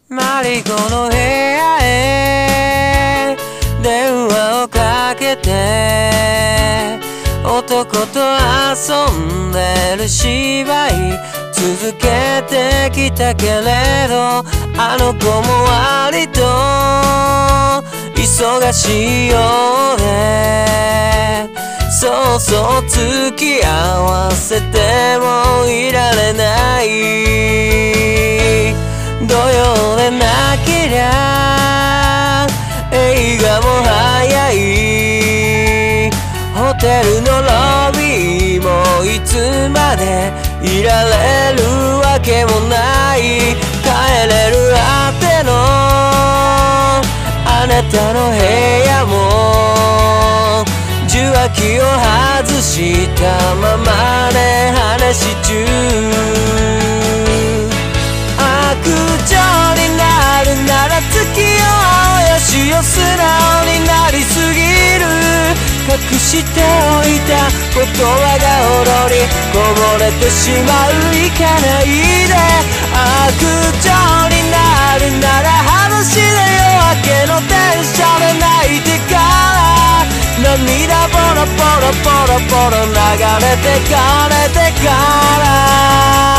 マリコの部屋へ電話をかけて男と遊んでる芝居続けてきたけれどあの子も割と忙しいようでそうそう付き合わせてもいられない土曜でなけりゃ映画も早いホテルのロビーもいつまでいられるわけもない帰れるあてのあなたの部屋も受話器を外したままで話中悪女になるなら月をよしよ素直になりすぎる隠しておいた言葉が踊りこぼれてしまう行かないで悪女になるなら裸足で夜明けの電車で泣いてから涙ボロボロボロボロ流れてかれてから